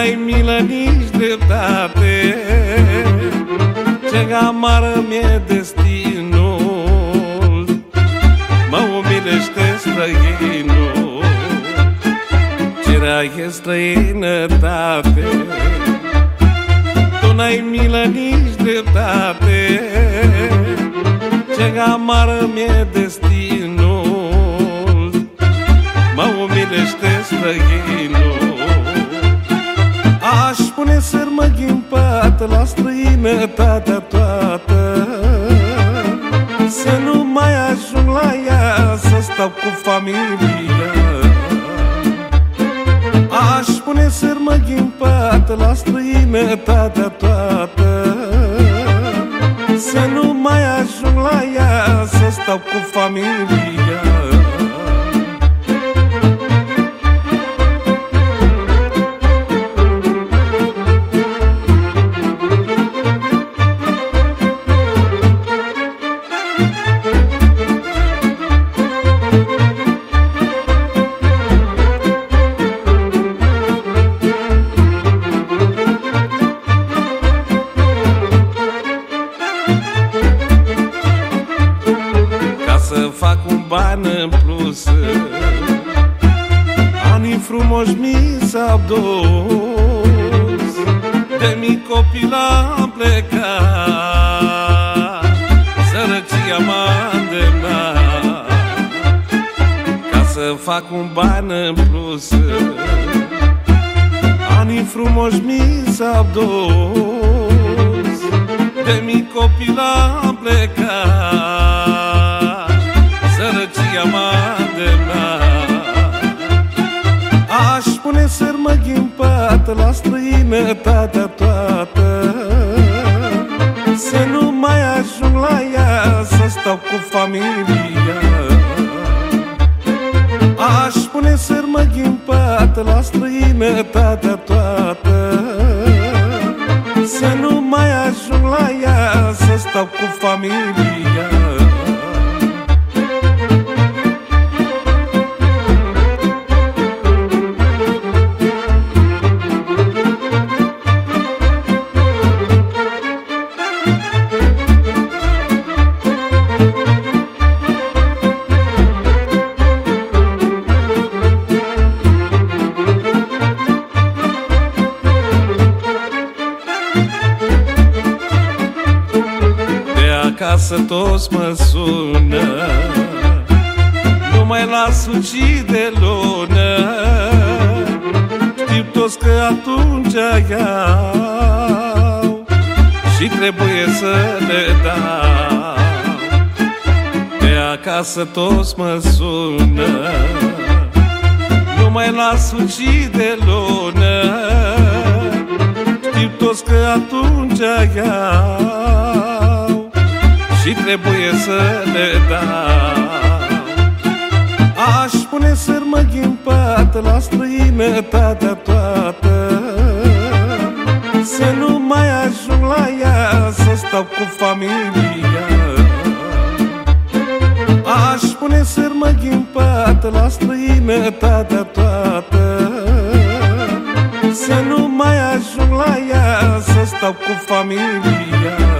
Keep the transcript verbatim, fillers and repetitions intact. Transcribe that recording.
n-ai milă, nici dreptate, ce amară mi-e destinul, mă umilește străinul. Ce rea e străinătate, tu n-ai milă, nici dreptate, ce amară mi-e destinul, mă umilește străinul. Aș pune sârmă ghimpată la străinătatea toată, să nu mai ajung la ea, să stau cu familia. Aș pune sârmă ghimpată la străinătatea toată, să nu mai ajung la ea, să stau cu familia. Să fac un ban în plus, anii frumoși mi s-au dus, de mic copil am plecat, sărăcia m-a îndemnat. Ca să fac un ban în plus, anii frumoși mi s-au dus, de mic copil am plecat, sărăcia m-a îndemnat. Aș pune sârmă ghimpată la străinătatea toată, să nu mai ajung la ea, să stau cu familia. Aș pune sârmă ghimpată la străinătatea toată, să nu mai ajung la ea, să stau cu familia. Acasă toți mă sună, nu mai las uci de lună, știu toți că atunci iau și trebuie să le dau. De acasă toți mă sună, nu mai las uci de lună, știu toți că atunci iau și trebuie să le dau. Aș pune sârmă ghimpată la străinătatea toată, să nu mai ajung la ea, să stau cu familia. Aș pune sârmă ghimpată la străinătatea toată, să nu mai ajung la ea, să stau cu familia.